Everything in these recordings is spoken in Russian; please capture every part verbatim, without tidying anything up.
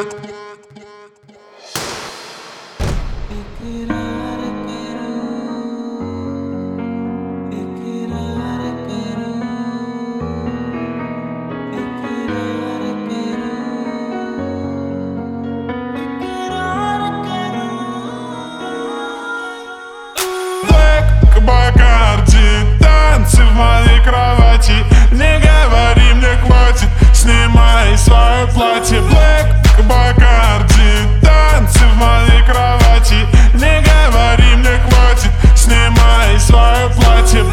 Бакарди, танцы в моей кровати. Не говори, мне хватит, снимай свое платье. Блэк Бакарди, танцы в моей кровати. Не говори, мне хватит, снимай свое платье.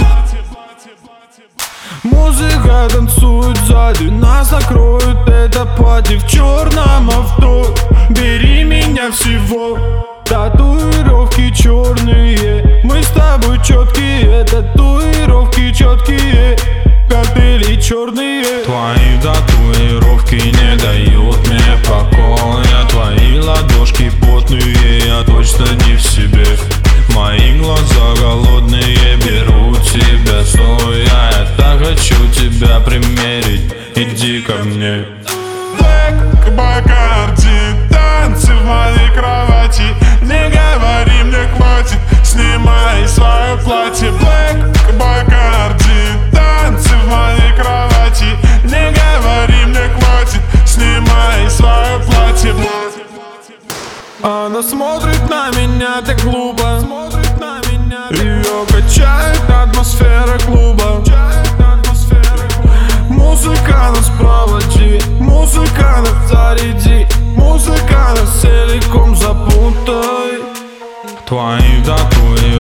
Музыка танцует сзади, нас накроет это пати в черном авто. Бери меня всего, татуировки черные. Мы с тобой четкие, татуировки четкие, коктейли черные. Твои татуировки не дают мне покоя. Твои ладошки потные, я точно не в себе. Мои глаза голодные, беру тебя стоя. Я так хочу тебя примерить, иди ко мне. Блэк Бакарди, танцы в моей кровати. Не говори, мне хватит, снимай свое платье. Блэк Бакарди, танцы в моей кровати. Не говори, мне хватит, снимай свое платье. Она смотрит на меня так глупо, ее качает атмосфера клуба. Музыка нас проводи, музыка нас заряди, музыка нас целиком запутай. Твои татуировки.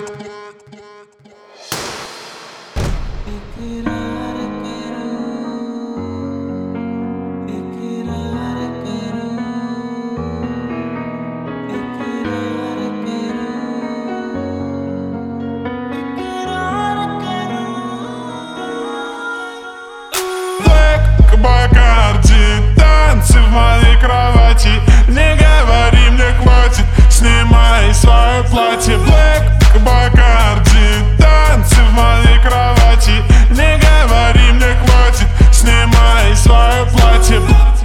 Бакарди, танцы в моей кровати. Не говори, мне хватит, снимай свое платье. Блэк Бакарди, танцы в моей кровати. Не говори, мне хватит, снимай свое платье.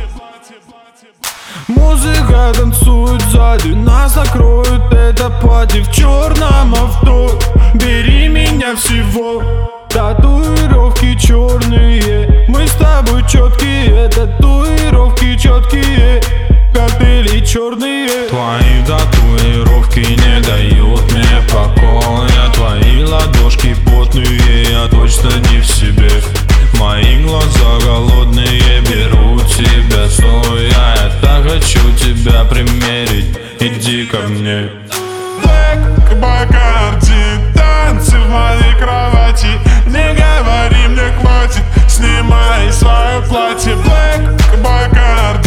Музыка танцует сзади, нас накроет это пати в черном авто. Бери меня всего, татуировки черные. Мы с тобой четкие, татуировки четкие, коктейли черные. Твои татуировки не дают мне покоя. Твои ладошки потные, я точно не в себе. Мои глаза голодные, беру тебя стоя. Я так хочу тебя примерить, иди ко мне. Блэк Бакарди, танцы в моей кровати. Не говори, мне хватит, снимай свое платье. Блэк Бакарди.